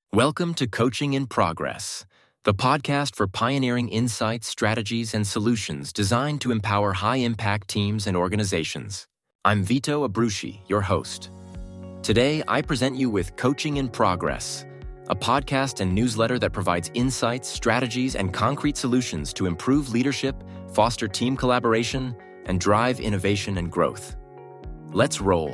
Welcome to Coaching in Progress, the podcast for pioneering insights, strategies, and solutions designed to empower high-impact teams and organizations. I'm Vito Abruzzi, your host. Today, I present you with Coaching in Progress, a podcast and newsletter that provides insights, strategies, and concrete solutions to improve leadership, foster team collaboration, and drive innovation and growth. Let's roll.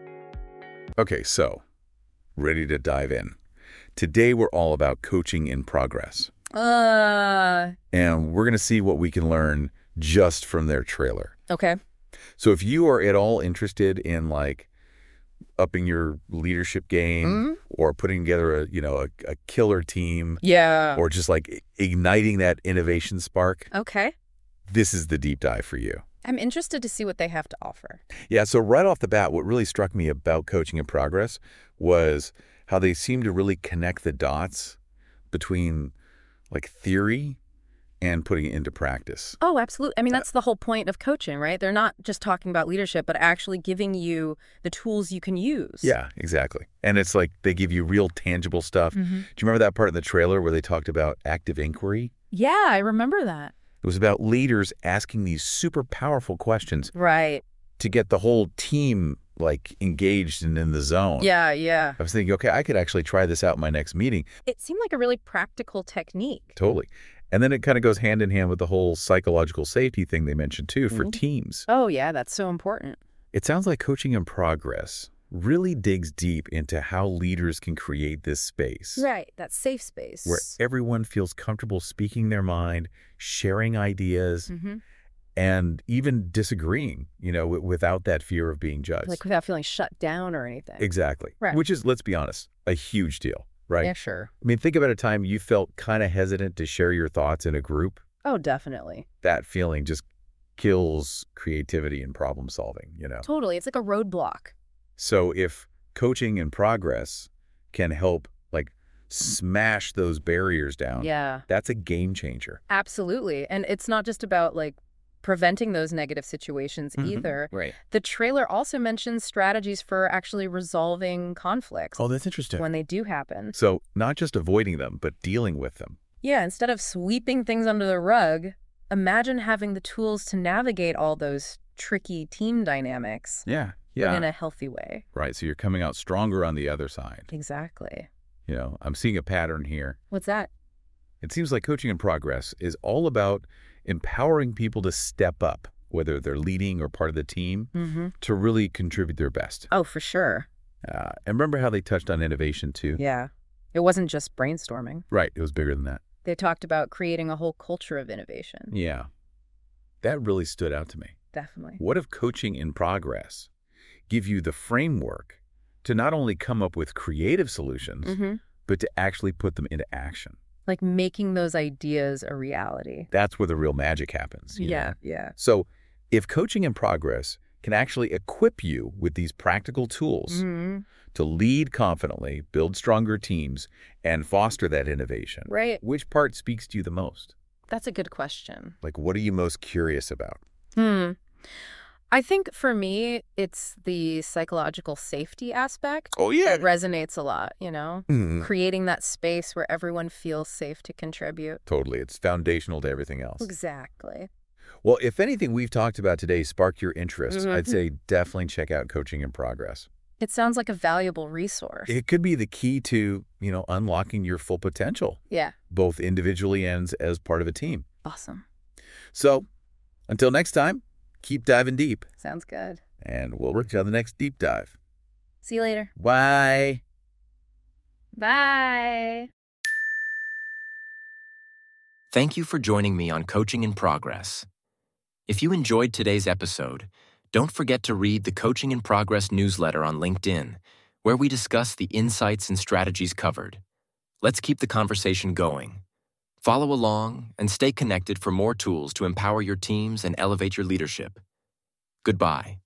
Okay, so, ready to dive in. Today, we're all about coaching in progress. And we're going to see what we can learn just from their trailer. Okay. So if you are at all interested in, upping your leadership game or putting together a killer team. Yeah. Or just, igniting that innovation spark. Okay. This is the deep dive for you. I'm interested to see what they have to offer. Yeah, so right off the bat, what really struck me about coaching in progress was how they seem to really connect the dots between theory and putting it into practice. Oh, absolutely. I mean, that's the whole point of coaching, right? They're not just talking about leadership, but actually giving you the tools you can use. Yeah, exactly. And it's they give you real tangible stuff. Mm-hmm. Do you remember that part in the trailer where they talked about active inquiry? Yeah, I remember that. It was about leaders asking these super powerful questions. Right. To get the whole team engaged and in the zone. Yeah. I was thinking, okay, I could actually try this out in my next meeting. It seemed like a really practical technique. Totally. And then it kind of goes hand in hand with the whole psychological safety thing they mentioned too for teams. Oh, yeah, that's so important. It sounds like coaching in progress really digs deep into how leaders can create this space. Right, that safe space. Where everyone feels comfortable speaking their mind, sharing ideas, and even disagreeing, without that fear of being judged. Without feeling shut down or anything. Exactly. Right. Which is, let's be honest, a huge deal, right? Yeah, sure. I mean, think about a time you felt kind of hesitant to share your thoughts in a group. Oh, definitely. That feeling just kills creativity and problem solving, Totally. It's like a roadblock. So if coaching in progress can help smash those barriers down, that's a game changer. Absolutely. And it's not just about preventing those negative situations either. Right. The trailer also mentions strategies for actually resolving conflicts. Oh, that's interesting. When they do happen. So not just avoiding them, but dealing with them. Yeah, instead of sweeping things under the rug, imagine having the tools to navigate all those tricky team dynamics. Yeah. But in a healthy way. Right. So you're coming out stronger on the other side. Exactly. I'm seeing a pattern here. What's that? It seems like coaching in progress is all about empowering people to step up, whether they're leading or part of the team, to really contribute their best. Oh, for sure. And remember how they touched on innovation too? Yeah. It wasn't just brainstorming. Right. It was bigger than that. They talked about creating a whole culture of innovation. Yeah. That really stood out to me. Definitely. What if coaching in progress give you the framework to not only come up with creative solutions, but to actually put them into action? Making those ideas a reality. That's where the real magic happens. Yeah. So if coaching in progress can actually equip you with these practical tools to lead confidently, build stronger teams, and foster that innovation, right? Which part speaks to you the most? That's a good question. What are you most curious about? I think for me, it's the psychological safety aspect. Oh, yeah. It resonates a lot, Creating that space where everyone feels safe to contribute. Totally. It's foundational to everything else. Exactly. Well, if anything we've talked about today sparked your interest, I'd say definitely check out Coaching in Progress. It sounds like a valuable resource. It could be the key to, unlocking your full potential. Yeah. Both individually and as part of a team. Awesome. So, until next time, keep diving deep. Sounds good. And we'll work on the next deep dive. See you later. Bye. Bye. Thank you for joining me on Coaching in Progress. If you enjoyed today's episode, don't forget to read the Coaching in Progress newsletter on LinkedIn, where we discuss the insights and strategies covered. Let's keep the conversation going. Follow along and stay connected for more tools to empower your teams and elevate your leadership. Goodbye.